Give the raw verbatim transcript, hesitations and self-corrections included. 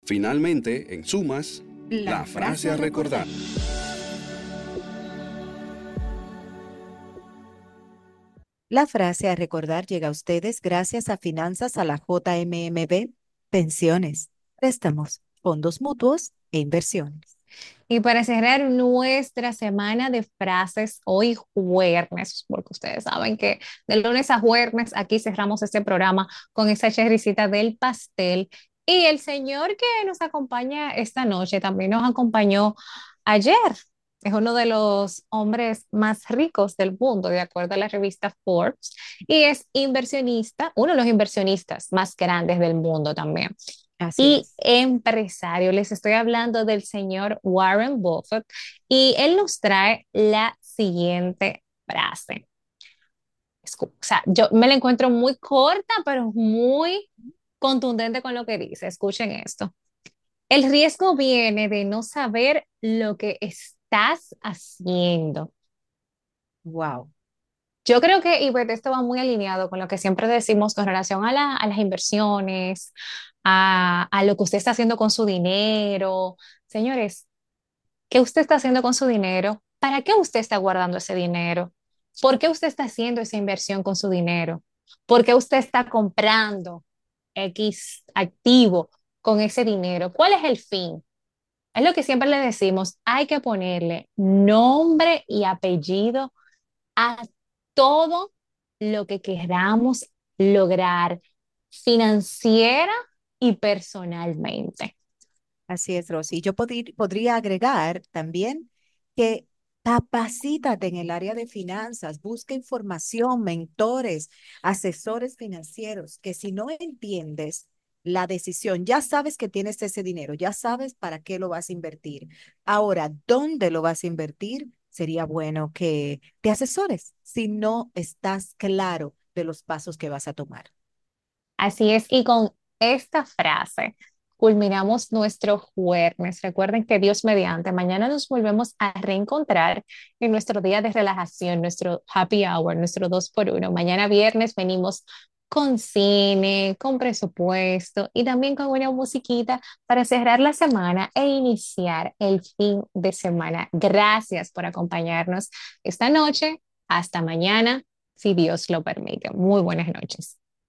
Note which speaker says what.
Speaker 1: Finalmente, en sumas,
Speaker 2: La,
Speaker 1: la frase a recordar.
Speaker 2: La frase a recordar llega a ustedes gracias a Finanzas a la J M M B, pensiones, préstamos, fondos mutuos e inversiones.
Speaker 3: Y para cerrar nuestra semana de frases, hoy jueves, porque ustedes saben que de lunes a jueves aquí cerramos este programa con esa cherrycita del pastel. Y el señor que nos acompaña esta noche también nos acompañó ayer. Es uno de los hombres más ricos del mundo, de acuerdo a la revista Forbes, y es inversionista, uno de los inversionistas más grandes del mundo también
Speaker 2: Así
Speaker 3: y
Speaker 2: es.
Speaker 3: empresario. Les estoy hablando del señor Warren Buffett y él nos trae la siguiente frase. Escu- O sea, yo me la encuentro muy corta, pero muy contundente con lo que dice. Escuchen esto. El riesgo viene de no saber lo que estás haciendo.
Speaker 2: Wow.
Speaker 3: Yo creo que, y pues esto va muy alineado con lo que siempre decimos con relación a, la- a las inversiones, a, a lo que usted está haciendo con su dinero. Señores, ¿qué usted está haciendo con su dinero? ¿Para qué usted está guardando ese dinero? ¿Por qué usted está haciendo esa inversión con su dinero? ¿Por qué usted está comprando X activo con ese dinero? ¿Cuál es el fin? Es lo que siempre le decimos, hay que ponerle nombre y apellido a todo lo que queramos lograr financiera y personalmente.
Speaker 2: Así es, Rosy. Yo podri- podría agregar también que capacítate en el área de finanzas, busca información, mentores, asesores financieros, que si no entiendes la decisión, ya sabes que tienes ese dinero, ya sabes para qué lo vas a invertir. Ahora, ¿dónde lo vas a invertir? Sería bueno que te asesores si no estás claro de los pasos que vas a tomar.
Speaker 3: Así es, y con esta frase culminamos nuestro jueves. Recuerden que Dios mediante, mañana nos volvemos a reencontrar en nuestro día de relajación, nuestro happy hour, nuestro dos por uno. Mañana viernes venimos con cine, con presupuesto y también con una musiquita para cerrar la semana e iniciar el fin de semana. Gracias por acompañarnos esta noche. Hasta mañana, si Dios lo permite. Muy buenas noches.